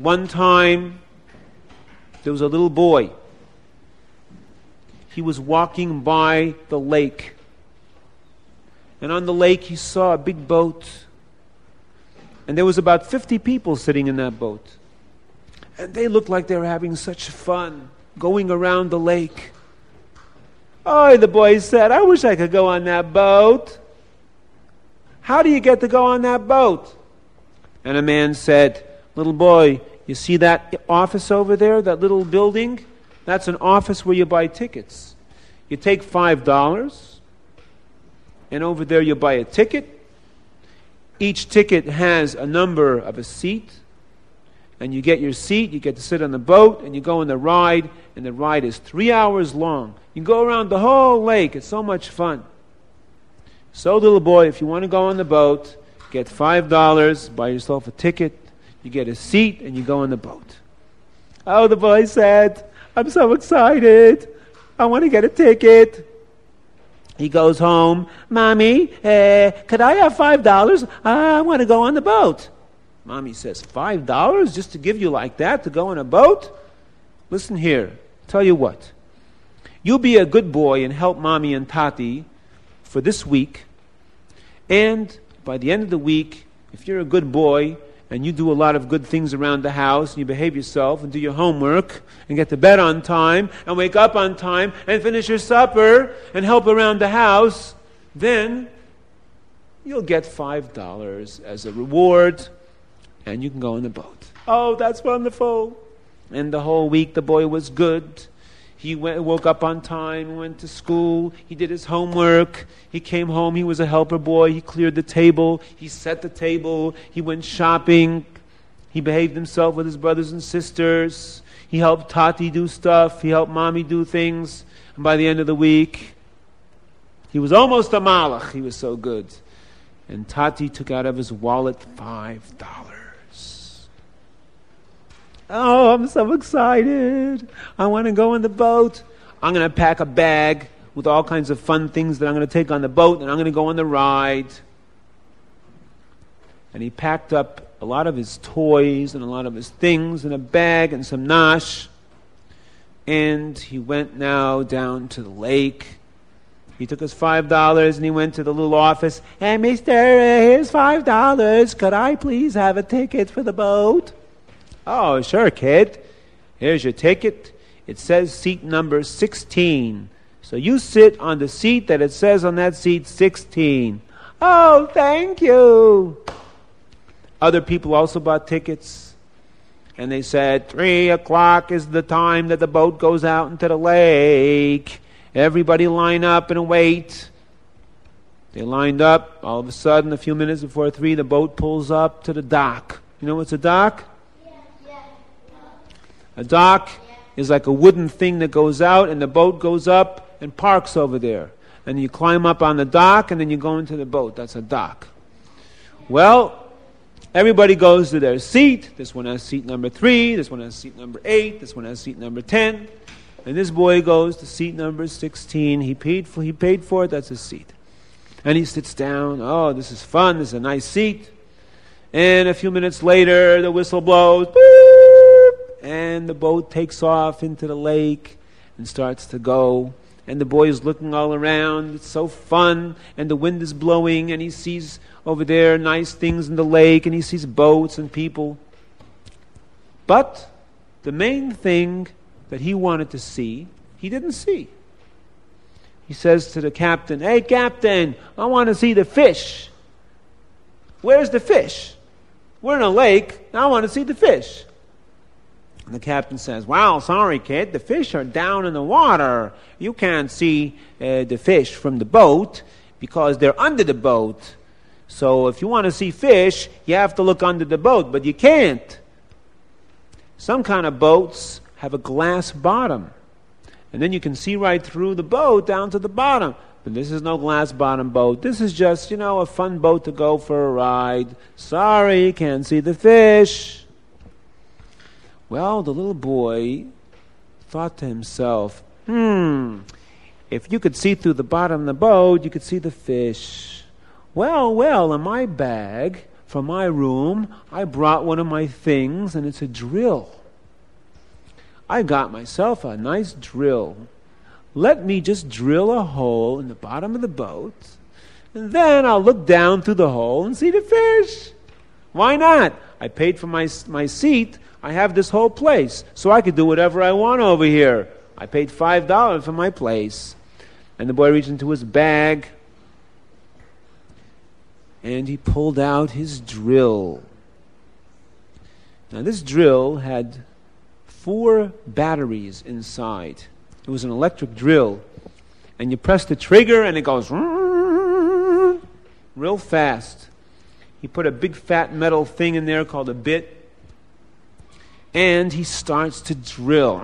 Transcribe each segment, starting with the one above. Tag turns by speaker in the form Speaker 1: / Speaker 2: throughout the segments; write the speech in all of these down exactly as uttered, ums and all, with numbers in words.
Speaker 1: One time, there was a little boy. He was walking by the lake. And on the lake, he saw a big boat. And there was about fifty people sitting in that boat. And they looked like they were having such fun going around the lake. Oh, the boy said, I wish I could go on that boat. How do you get to go on that boat? And a man said, little boy, you see that office over there, that little building? That's an office where you buy tickets. You take five dollars, and over there you buy a ticket. Each ticket has a number of a seat, and you get your seat, you get to sit on the boat, and you go on the ride, and the ride is three hours long. You go around the whole lake. It's so much fun. So, little boy, if you want to go on the boat, get five dollars, buy yourself a ticket, you get a seat, and you go on the boat. Oh, the boy said, I'm so excited. I want to get a ticket. He goes home. Mommy, uh, could I have five dollars? I want to go on the boat. Mommy says, five dollars just to give you like that to go on a boat? Listen here, tell you what. You be a good boy and help Mommy and Tati for this week. And by the end of the week, if you're a good boy and you do a lot of good things around the house and you behave yourself and do your homework and get to bed on time and wake up on time and finish your supper and help around the house, then you'll get five dollars as a reward and you can go on the boat. Oh, that's wonderful. And the whole week the boy was good. He went, woke up on time, went to school, he did his homework, he came home, he was a helper boy, he cleared the table, he set the table, he went shopping, he behaved himself with his brothers and sisters, he helped Tati do stuff, he helped Mommy do things, and by the end of the week, he was almost a malach, he was so good. And Tati took out of his wallet five dollars. Oh, I'm so excited. I want to go on the boat. I'm going to pack a bag with all kinds of fun things that I'm going to take on the boat, and I'm going to go on the ride. And he packed up a lot of his toys and a lot of his things in a bag and some nash. And he went now down to the lake. He took his five dollars and he went to the little office. Hey, mister, here's five dollars. Could I please have a ticket for the boat? Oh, sure, kid. Here's your ticket. It says seat number sixteen. So you sit on the seat that it says on that seat sixteen. Oh, thank you. Other people also bought tickets. And they said, three o'clock is the time that the boat goes out into the lake. Everybody line up and wait. They lined up. All of a sudden, a few minutes before three, the boat pulls up to the dock. You know what's a dock? A dock is like a wooden thing that goes out and the boat goes up and parks over there. And you climb up on the dock and then you go into the boat. That's a dock. Well, everybody goes to their seat. This one has seat number three. This one has seat number eight. This one has seat number ten. And this boy goes to seat number sixteen. He paid for, he paid for it. That's his seat. And he sits down. Oh, this is fun. This is a nice seat. And a few minutes later, the whistle blows. And the boat takes off into the lake and starts to go. And the boy is looking all around. It's so fun. And the wind is blowing. And he sees over there nice things in the lake. And he sees boats and people. But the main thing that he wanted to see, he didn't see. He says to the captain, hey, captain, I want to see the fish. Where's the fish? We're in a lake. I want to see the fish. And the captain says, wow, sorry, kid, the fish are down in the water. You can't see uh, the fish from the boat because they're under the boat. So if you want to see fish, you have to look under the boat, but you can't. Some kind of boats have a glass bottom. And then you can see right through the boat down to the bottom. But this is no glass bottom boat. This is just, you know, a fun boat to go for a ride. Sorry, can't see the fish. Well, the little boy thought to himself, hmm, if you could see through the bottom of the boat, you could see the fish. Well, well, in my bag, from my room, I brought one of my things, and it's a drill. I got myself a nice drill. Let me just drill a hole in the bottom of the boat, and then I'll look down through the hole and see the fish. Why not? I paid for my my seat. I have this whole place, so I could do whatever I want over here. I paid five dollars for my place. And the boy reached into his bag, and he pulled out his drill. Now this drill had four batteries inside. It was an electric drill. And you press the trigger and it goes real fast. He put a big fat metal thing in there called a bit. And he starts to drill.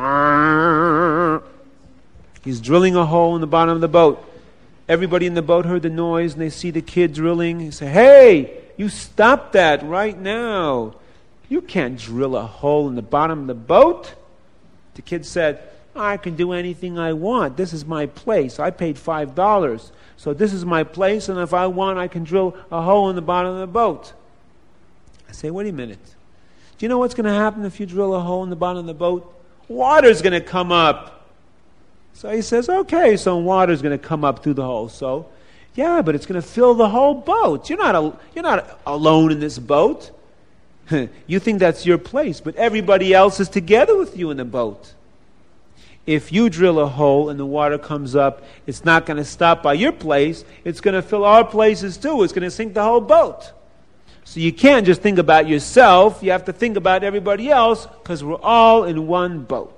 Speaker 1: He's drilling a hole in the bottom of the boat. Everybody in the boat heard the noise, and they see the kid drilling. He said, "Hey, you stop that right now. You can't drill a hole in the bottom of the boat." The kid said, "I can do anything I want. This is my place. I paid five dollars. So this is my place, and if I want, I can drill a hole in the bottom of the boat." I say, wait a minute. Do you know what's going to happen if you drill a hole in the bottom of the boat? Water's going to come up. So he says, okay, so water's going to come up through the hole. So, yeah, but it's going to fill the whole boat. You're not a, you're not alone in this boat. You think that's your place, but everybody else is together with you in the boat. If you drill a hole and the water comes up, it's not going to stop by your place. It's going to fill our places too. It's going to sink the whole boat. So you can't just think about yourself. You have to think about everybody else, because we're all in one boat.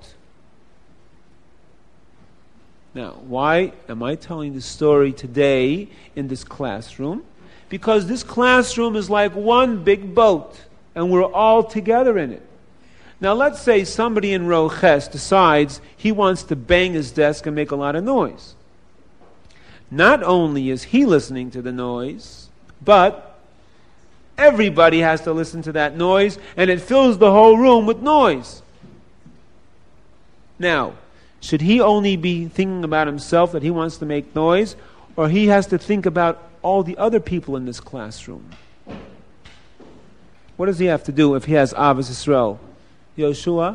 Speaker 1: Now, why am I telling this story today in this classroom? Because this classroom is like one big boat, and we're all together in it. Now, let's say somebody in row Ches decides he wants to bang his desk and make a lot of noise. Not only is he listening to the noise, but everybody has to listen to that noise, and it fills the whole room with noise. Now, should he only be thinking about himself, that he wants to make noise, or he has to think about all the other people in this classroom? What does he have to do if he has Avos Yisrael? Yoshua?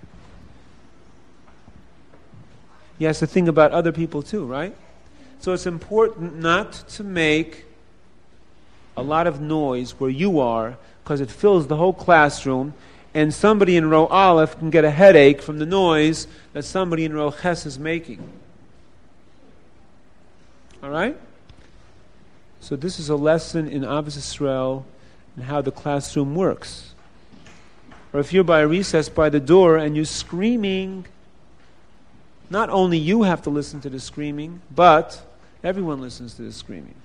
Speaker 1: He has to think about other people too, right? So it's important not to make a lot of noise where you are, because it fills the whole classroom, and somebody in row Aleph can get a headache from the noise that somebody in row Ches is making. All right? So this is a lesson in Avos Yisrael and how the classroom works. Or if you're by a recess by the door and you're screaming, not only you have to listen to the screaming, but everyone listens to the screaming.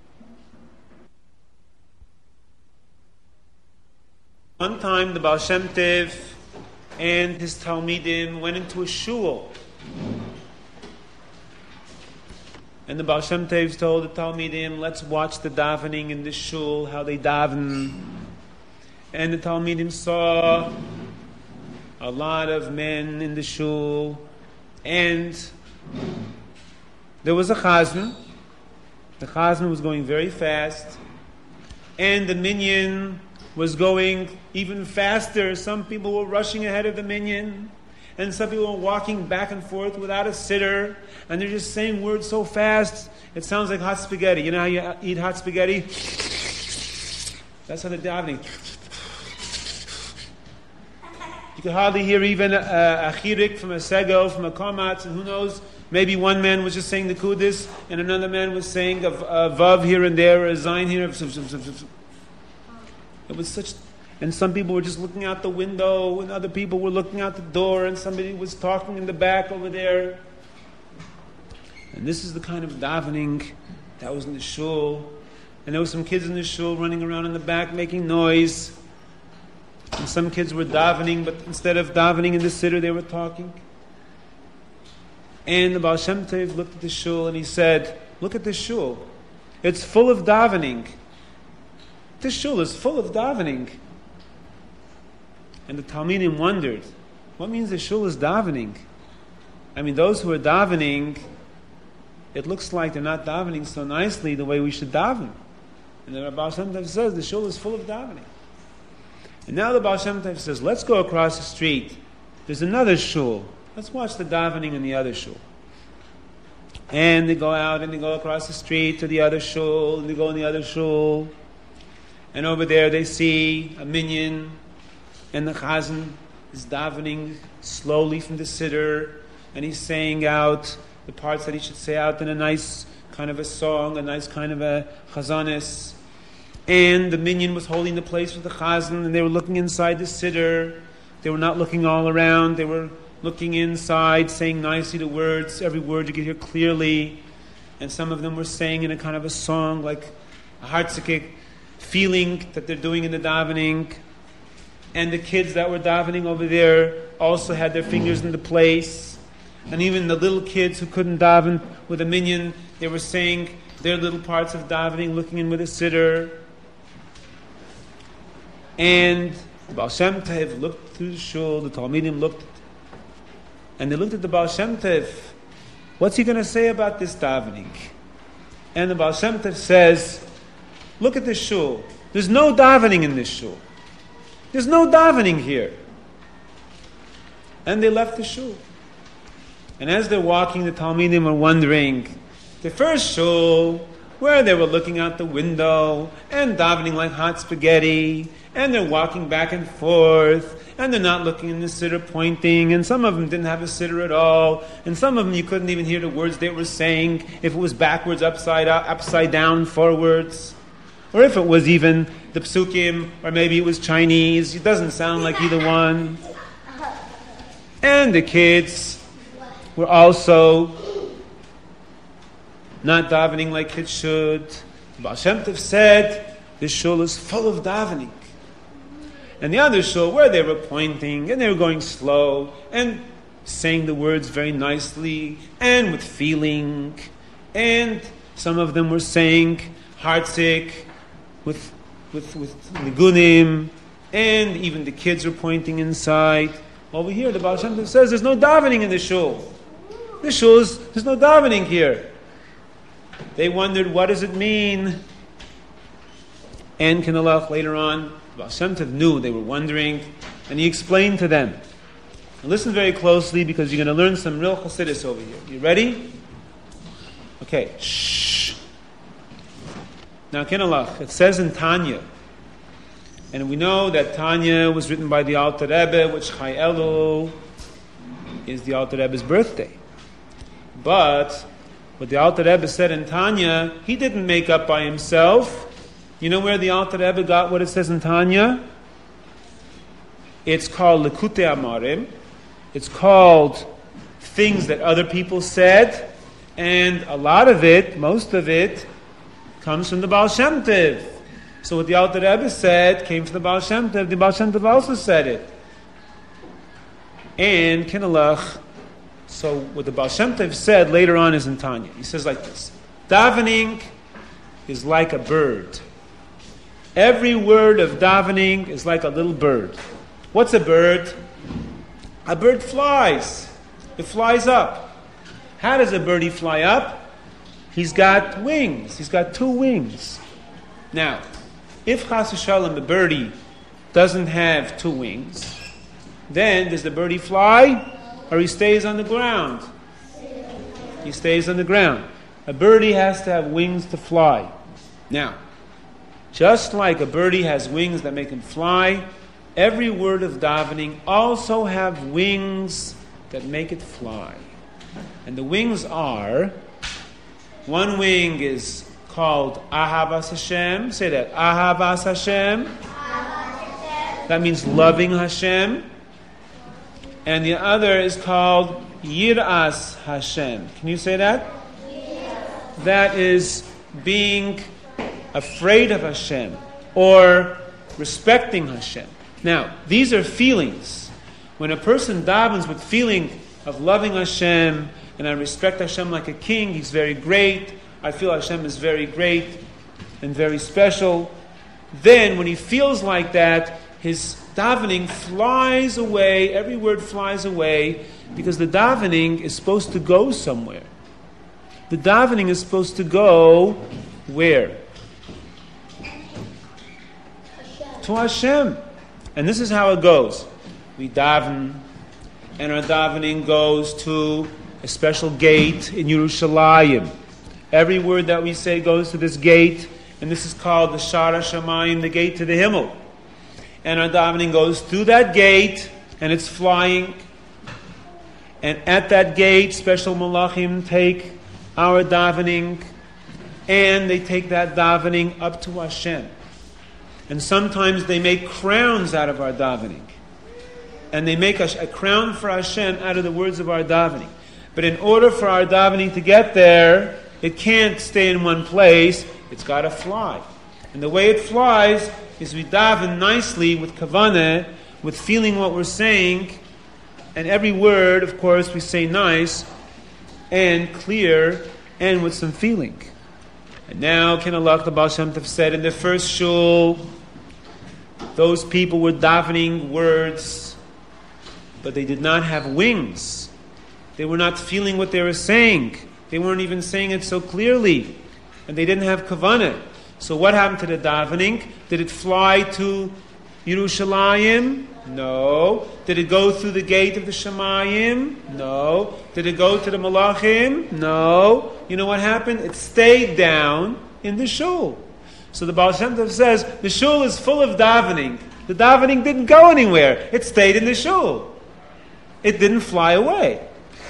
Speaker 1: One time the Baal Shem Tov and his Talmidim went into a shul. And the Baal Shem Tov told the Talmidim, let's watch the davening in the shul, how they daven. And the Talmidim saw a lot of men in the shul. And there was a chazan. The chazan was going very fast. And the minyan was going even faster. Some people were rushing ahead of the minyan, and some people were walking back and forth without a sitter, and they're just saying words so fast, it sounds like hot spaghetti. You know how you eat hot spaghetti? That's how they're davening. You could hardly hear even a, a chirik from a segel, from a komatz, and who knows, maybe one man was just saying the kudis, and another man was saying a, a vav here and there, or a zayin here. It was such, and some people were just looking out the window, and other people were looking out the door, and somebody was talking in the back over there. And this is the kind of davening that was in the shul. And there were some kids in the shul running around in the back making noise. And some kids were davening, but instead of davening in the siddur, they were talking. And the Baal Shem Tov looked at the shul and he said, look at this shul. It's full of davening. This shul is full of davening. And the Talmidim wondered, what means the shul is davening? I mean, those who are davening, it looks like they're not davening so nicely the way we should daven. And the Baal Shem Tov says the shul is full of davening. And now the Baal Shem Tov says, let's go across the street. There's another shul. Let's watch the davening in the other shul. And they go out and they go across the street to the other shul, and they go in the other shul. And over there they see a minyan, and the chazan is davening slowly from the siddur, and he's saying out the parts that he should say out in a nice kind of a song, a nice kind of a chazanis. And the minyan was holding the place with the chazan, and they were looking inside the siddur. They were not looking all around. They were looking inside, saying nicely the words. Every word you could hear clearly. And some of them were saying in a kind of a song, like a heartsikik feeling that they're doing in the davening. And the kids that were davening over there also had their fingers in the place. And even the little kids who couldn't daven with a minyan, they were saying their little parts of davening, looking in with a siddur. And the Baal Shem Tov looked through the shul, the Talmidim looked, and they looked at the Baal Shem Tov. What's he going to say about this davening? And the Baal Shem Tov says, look at this shul. There's no davening in this shul. There's no davening here. And they left the shul. And as they're walking, the Talmidim are wondering, the first shul, where they were looking out the window and davening like hot spaghetti, and they're walking back and forth, and they're not looking in the siddur pointing, and some of them didn't have a siddur at all, and some of them you couldn't even hear the words they were saying if it was backwards, upside up, upside down, forwards, or if it was even the psukim, or maybe it was Chinese. It doesn't sound like either one. And the kids were also not davening like kids should. The Baal Shem Tov said, this shul is full of davening. And the other shul, where they were pointing, and they were going slow, and saying the words very nicely, and with feeling, and some of them were saying heartsick, with with with nigunim, and even the kids were pointing inside. Over here, the Baal Shem Tov says, there's no davening in the shul. This shul is, there's no davening here. They wondered, what does it mean? And Kinalach later on, Baal Shem Tov knew they were wondering, and he explained to them. Now listen very closely, because you're going to learn some real chassidus over here. You ready? Okay. Shh. Now Kinalach, it says in Tanya, and we know that Tanya was written by the Alter Rebbe, which Chai Elul is the Alter Rebbe's birthday. But what the Alter Rebbe said in Tanya, he didn't make up by himself. You know where the Alter Rebbe got what it says in Tanya? It's called Likutei Amarim. It's called things that other people said, and a lot of it, most of it, comes from the Baal Shem Tov. So what the Alter Rebbe said came from the Baal Shem Tov. The Baal Shem Tov also said it. And Kinalach, so what the Baal Shem Tov said later on is in Tanya. He says like this: davening is like a bird. Every word of davening is like a little bird. What's a bird? A bird flies. It flies up. How does a birdie fly up? He's got wings. He's got two wings. Now, if Chas v'Shalom, the birdie doesn't have two wings, then does the birdie fly, or he stays on the ground? He stays on the ground. A birdie has to have wings to fly. Now, just like a birdie has wings that make him fly, every word of davening also have wings that make it fly. And the wings are, one wing is called Ahavas Hashem. Say that, Ahavas Hashem. That means loving Hashem. And the other is called Yiras Hashem. Can you say that? Yes. That is being afraid of Hashem or respecting Hashem. Now, these are feelings. When a person davens with feeling of loving Hashem, and I respect Hashem like a king, He's very great, I feel Hashem is very great and very special, then when he feels like that, his davening flies away, every word flies away, because the davening is supposed to go somewhere. The davening is supposed to go where? to Hashem. And this is how it goes. We daven, and our davening goes to a special gate in Yerushalayim. Every word that we say goes to this gate, and this is called the Shara Shamayim, the gate to the Himmel. And our davening goes through that gate, and it's flying. And at that gate, special malachim take our davening, and they take that davening up to Hashem. And sometimes they make crowns out of our davening. And they make a, a crown for Hashem out of the words of our davening. But in order for our davening to get there, it can't stay in one place. It's got to fly. And the way it flies is we daven nicely with kavanah, with feeling what we're saying. And every word, of course, we say nice and clear and with some feeling. And now, Kinalach, the Baal Shem Tov said, in the first shul, those people were davening words, but they did not have wings. They were not feeling what they were saying. They weren't even saying it so clearly. And they didn't have kavanah. So what happened to the davening? Did it fly to Yerushalayim? No. Did it go through the gate of the Shemayim? No. Did it go to the Malachim? No. You know what happened? It stayed down in the shul. So the Baal Shem Tov says, the shul is full of davening. The davening didn't go anywhere. It stayed in the shul. It didn't fly away.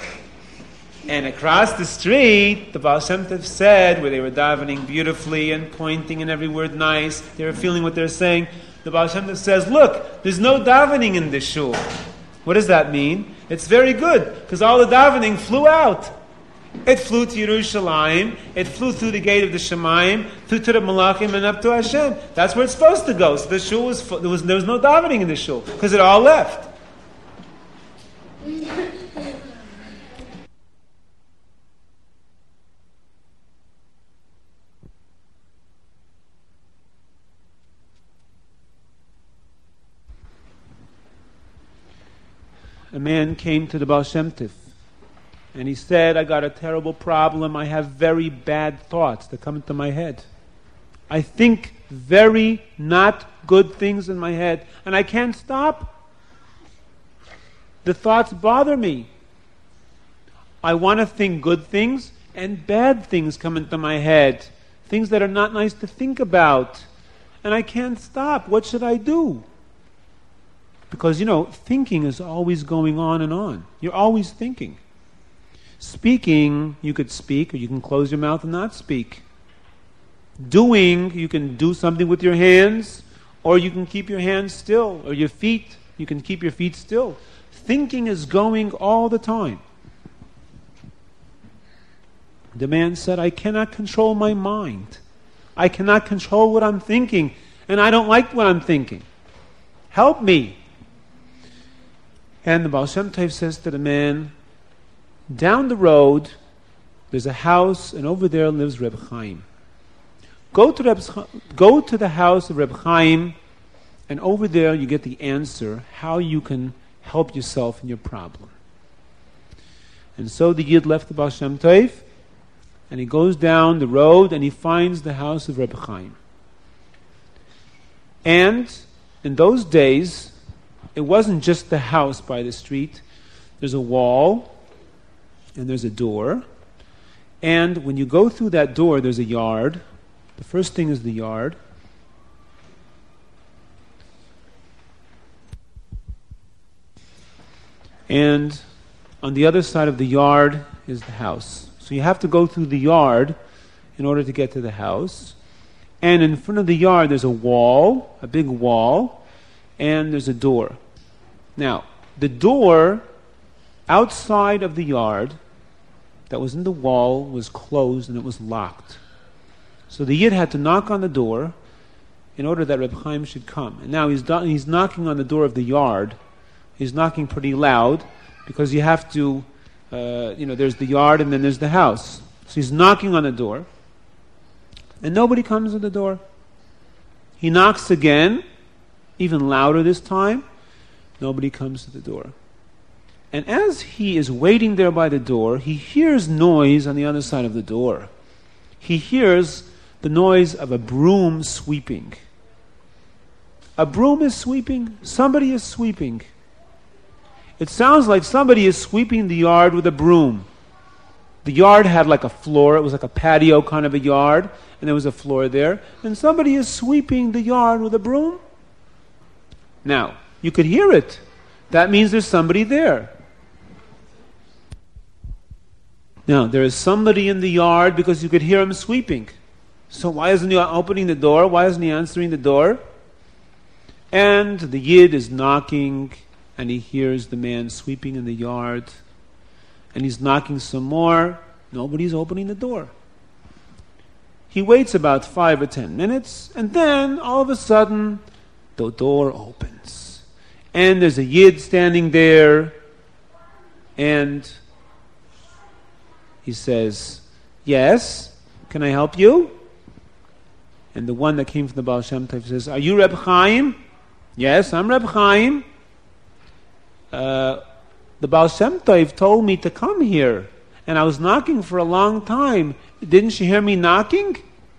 Speaker 1: And across the street, the Baal Shem Tov said, where they were davening beautifully and pointing and every word nice, they were feeling what they're saying, the Baal Shem Tov says, look, there's no davening in this shul. What does that mean? It's very good, because all the davening flew out. It flew to Yerushalayim, it flew through the gate of the Shemayim, through to the Malachim and up to Hashem. That's where it's supposed to go. So the shul was full, there was there was no davening in the shul, because it all left. A man came to the Baal Shem Tov, and he said, I got a terrible problem. I have very bad thoughts that come into my head. I think very not good things in my head, and I can't stop. The thoughts bother me. I want to think good things, and bad things come into my head, things that are not nice to think about, and I can't stop. What should I do? Because, you know, thinking is always going on and on. You're always thinking. Speaking, you could speak, or you can close your mouth and not speak. Doing, you can do something with your hands, or you can keep your hands still, or your feet, you can keep your feet still. Thinking is going all the time. The man said, I cannot control my mind. I cannot control what I'm thinking, and I don't like what I'm thinking. Help me. And the Baal Shem Tov says to the man, down the road, there's a house, and over there lives Reb Chaim. Go to, Reb, go to the house of Reb Chaim, and over there you get the answer how you can help yourself in your problem. And so the Yid left the Baal Shem Tov, and he goes down the road, and he finds the house of Reb Chaim. And in those days, it wasn't just the house by the street. There's a wall, and there's a door. And when you go through that door, there's a yard. The first thing is the yard. And on the other side of the yard is the house. So you have to go through the yard in order to get to the house. And in front of the yard, there's a wall, a big wall, and there's a door. Now, the door outside of the yard that was in the wall was closed and it was locked. So the Yid had to knock on the door in order that Reb Chaim should come. And now he's, do- he's knocking on the door of the yard. He's knocking pretty loud because you have to, uh, you know, there's the yard and then there's the house. So he's knocking on the door and nobody comes to the door. He knocks again, even louder this time. Nobody comes to the door. And as he is waiting there by the door, he hears noise on the other side of the door. He hears the noise of a broom sweeping. A broom is sweeping. Somebody is sweeping. It sounds like somebody is sweeping the yard with a broom. The yard had like a floor. It was like a patio kind of a yard, and there was a floor there. And somebody is sweeping the yard with a broom. Now, you could hear it. That means there's somebody there. Now, there is somebody in the yard because you could hear him sweeping. So why isn't he opening the door? Why isn't he answering the door? And the Yid is knocking, and he hears the man sweeping in the yard. And he's knocking some more. Nobody's opening the door. He waits about five or ten minutes, and then all of a sudden, the door opens. And there's a Yid standing there, and he says, "Yes, can I help you?" And the one that came from the Baal Shem Tov says, "Are you Reb Chaim?" "Yes, I'm Reb Chaim." Uh, the Baal Shem Tov told me to come here, and I was knocking for a long time. Didn't you hear me knocking?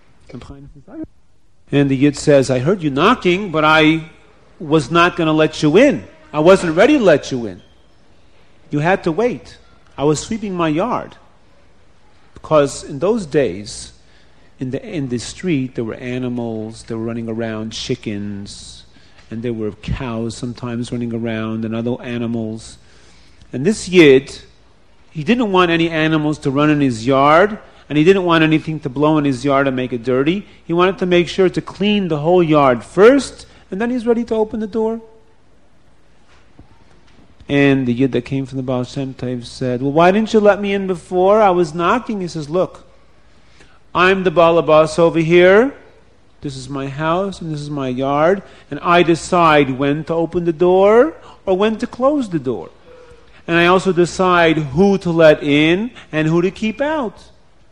Speaker 1: And the Yid says, "I heard you knocking, but I was not going to let you in. I wasn't ready to let you in. You had to wait. I was sweeping my yard." Because in those days, in the in the street, there were animals, they were running around, chickens, and there were cows sometimes running around, and other animals. And this Yid, he didn't want any animals to run in his yard, and he didn't want anything to blow in his yard and make it dirty. He wanted to make sure to clean the whole yard first, and then he's ready to open the door. And the Yid that came from the Baal Shem Tov said, "Well, why didn't you let me in before? I was knocking." He says, "Look, I'm the Baal Abbas over here. This is my house and this is my yard, and I decide when to open the door or when to close the door. And I also decide who to let in and who to keep out."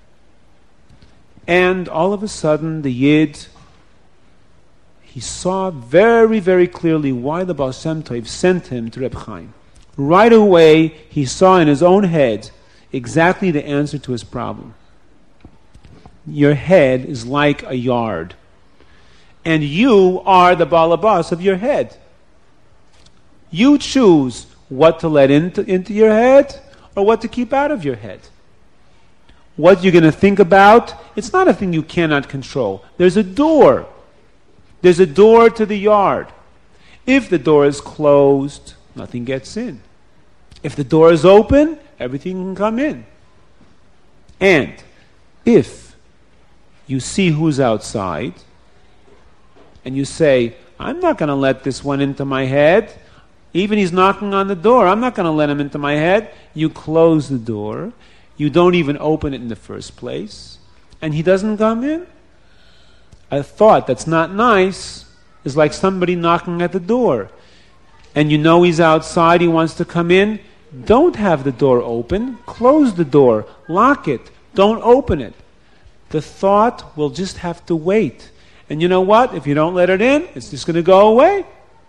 Speaker 1: And all of a sudden, the Yid, he saw very, very clearly why the Baal Shem Tov sent him to Reb Chaim. Right away, he saw in his own head exactly the answer to his problem. Your head is like a yard, and you are the Baal Abbas of your head. You choose what to let into, into your head or what to keep out of your head. What you're going to think about, it's not a thing you cannot control. There's a door. There's a door to the yard. If the door is closed, nothing gets in. If the door is open, everything can come in. And if you see who's outside, and you say, "I'm not going to let this one into my head. Even he's knocking on the door, I'm not going to let him into my head." You close the door. You don't even open it in the first place. And he doesn't come in. A thought that's not nice is like somebody knocking at the door. And you know he's outside, he wants to come in. Don't have the door open. Close the door. Lock it. Don't open it. The thought will just have to wait. And you know what? If you don't let it in, it's just going to go away.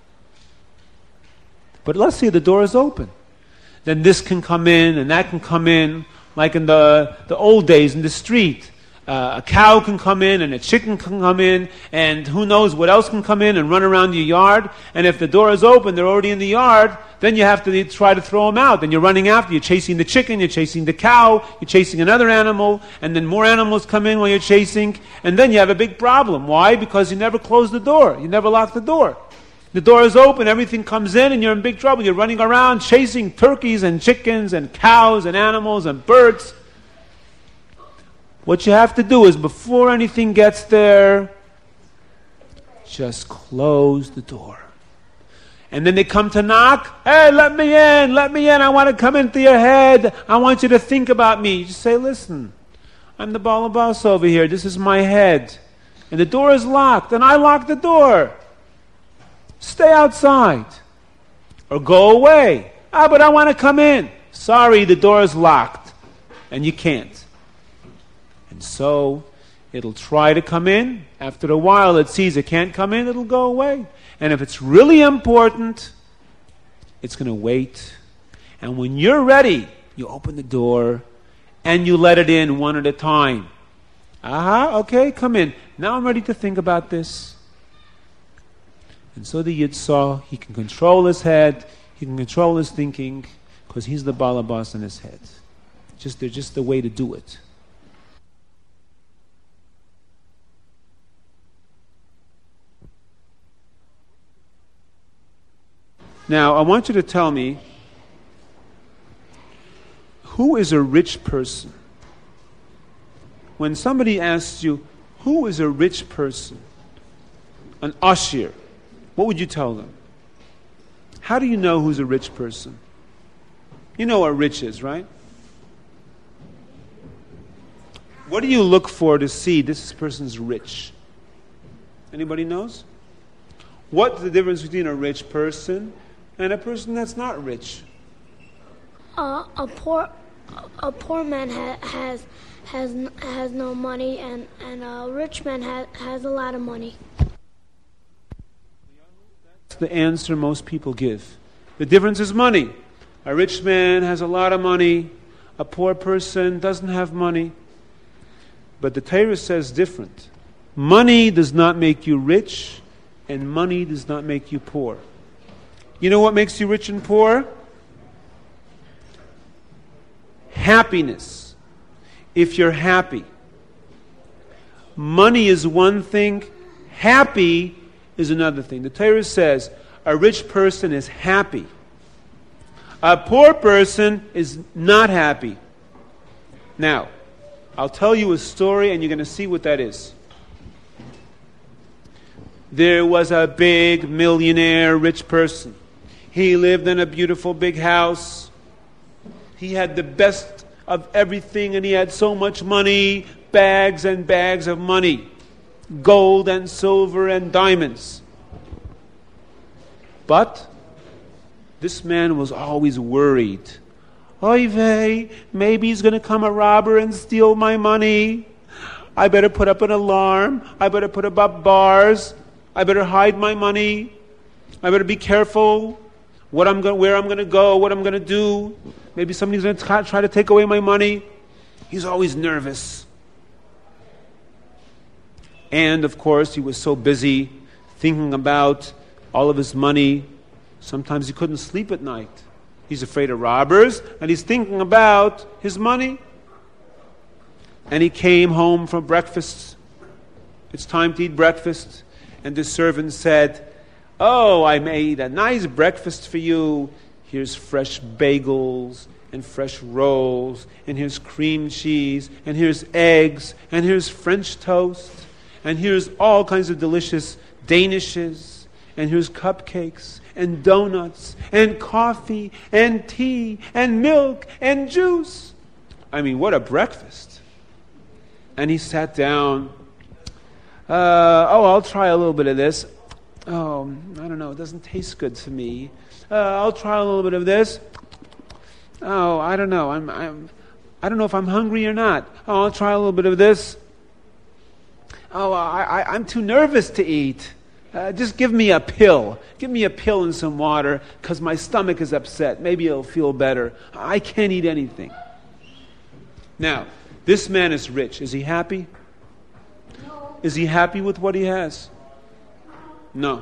Speaker 1: But let's say the door is open. Then this can come in and that can come in, like in the, the old days in the street. Uh, a cow can come in and a chicken can come in and who knows what else can come in and run around your yard. And if the door is open, they're already in the yard, then you have to try to throw them out. Then you're running after, you're chasing the chicken, you're chasing the cow, you're chasing another animal, and then more animals come in while you're chasing, and then you have a big problem. Why? Because you never closed the door. You never locked the door. The door is open, everything comes in, and you're in big trouble. You're running around chasing turkeys and chickens and cows and animals and birds. What you have to do is, before anything gets there, just close the door. And then they come to knock. "Hey, let me in, let me in. I want to come into your head. I want you to think about me." You just say, "Listen, I'm the Baal Abbas over here. This is my head. And the door is locked, and I locked the door. Stay outside. Or go away. Ah, but I want to come in. Sorry, the door is locked. And you can't." And so, it'll try to come in. After a while, it sees it can't come in, it'll go away. And if it's really important, it's going to wait. And when you're ready, you open the door and you let it in one at a time. Aha, okay, come in. Now I'm ready to think about this. And so the Yid saw he can control his head, he can control his thinking, because he's the balabas in his head. Just, they're just the way to do it. Now, I want you to tell me, who is a rich person? When somebody asks you, who is a rich person? An ashir. What would you tell them? How do you know who's a rich person? You know what rich is, right? What do you look for to see this person's rich? Anybody knows? What's the difference between a rich person and a person that's not rich?
Speaker 2: Uh, a poor, a poor man ha- has has has no money, and, and a rich man ha- has a lot of money.
Speaker 1: That's the answer most people give. The difference is money. A rich man has a lot of money. A poor person doesn't have money. But the Torah says different. Money does not make you rich, and money does not make you poor. You know what makes you rich and poor? Happiness. If you're happy. Money is one thing, happy is another thing. The Torah says a rich person is happy. A poor person is not happy. Now, I'll tell you a story and you're going to see what that is. There was a big millionaire rich person. He lived in a beautiful big house. He had the best of everything, and he had so much money, bags and bags of money, gold and silver and diamonds. But this man was always worried. Oy vey, maybe he's going to come a robber and steal my money. I better put up an alarm. I better put up bars. I better hide my money. I better be careful what I'm going, where I'm going to go, what I'm going to do. Maybe somebody's going to try to take away my money. He's always nervous. And, of course, he was so busy thinking about all of his money. Sometimes he couldn't sleep at night. He's afraid of robbers, and he's thinking about his money. And he came home from breakfast. It's time to eat breakfast. And the servant said, "Oh, I made a nice breakfast for you. Here's fresh bagels and fresh rolls, and here's cream cheese, and here's eggs, and here's French toast, and here's all kinds of delicious danishes, and here's cupcakes, and donuts, and coffee, and tea, and milk, and juice." I mean, what a breakfast. And he sat down. Uh, oh, I'll try a little bit of this. Oh, I don't know, it doesn't taste good to me. Uh, I'll try a little bit of this. Oh, I don't know. I'm, I'm, I don't know if I'm hungry or not. Oh, I'll try a little bit of this. Oh, I, I, I'm too nervous to eat. Uh, just give me a pill. Give me a pill and some water, because my stomach is upset. Maybe it'll feel better. I can't eat anything. Now, this man is rich. Is he happy? No. Is he happy with what he has? No.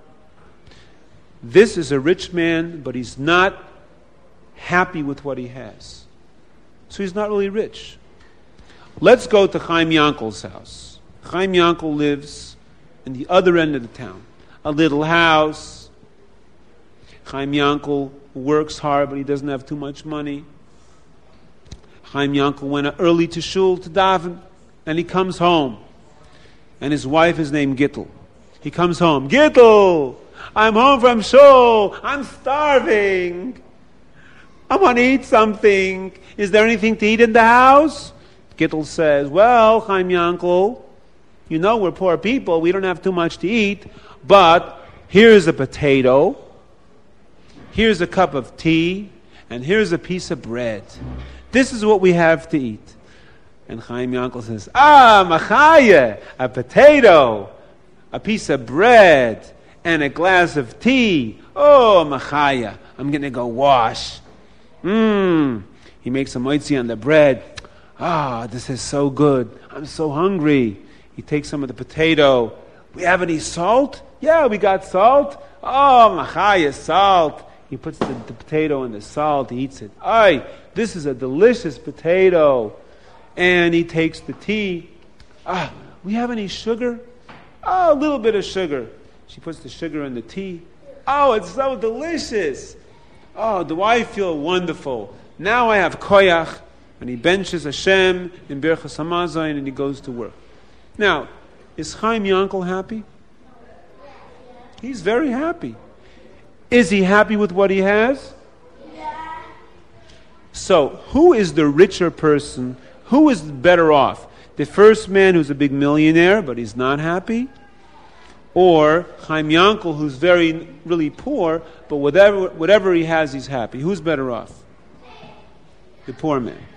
Speaker 1: This is a rich man, but he's not happy with what he has. So he's not really rich. Let's go to Chaim Yankel's house. Chaim Yankel lives in the other end of the town. A little house. Chaim Yankel works hard, but he doesn't have too much money. Chaim Yankel went early to shul to daven, and he comes home. And his wife is named Gittel. He comes home. "Gittel, I'm home from shul. I'm starving. I want to eat something. Is there anything to eat in the house?" Gittel says, "Well, Chaim Yankel, you know we're poor people. We don't have too much to eat. But here's a potato. Here's a cup of tea. And here's a piece of bread. This is what we have to eat." And Chaim Yankel says, "Ah, machaya, a potato, a piece of bread, and a glass of tea. Oh, machaya, I'm going to go wash." Mmm. He makes a moitzi on the bread. "Ah, this is so good. I'm so hungry." He takes some of the potato. "We have any salt?" Yeah, we got salt. Oh, machaya, salt. He puts the, the potato in the salt. He eats it. Ay, this is a delicious potato. And he takes the tea. Ah, we have any sugar? Oh, a little bit of sugar. She puts the sugar in the tea. Oh, it's so delicious. Oh, do I feel wonderful. Now I have koyach. And he benches Hashem in Birchas Hamazon and he goes to work. Now, is Chaim Yankel happy? He's very happy. Is he happy with what he has? Yeah. So, who is the richer person? Who is better off? The first man who's a big millionaire, but he's not happy? Or Chaim Yankel, who's very, really poor, but whatever, whatever he has, he's happy? Who's better off? The poor man.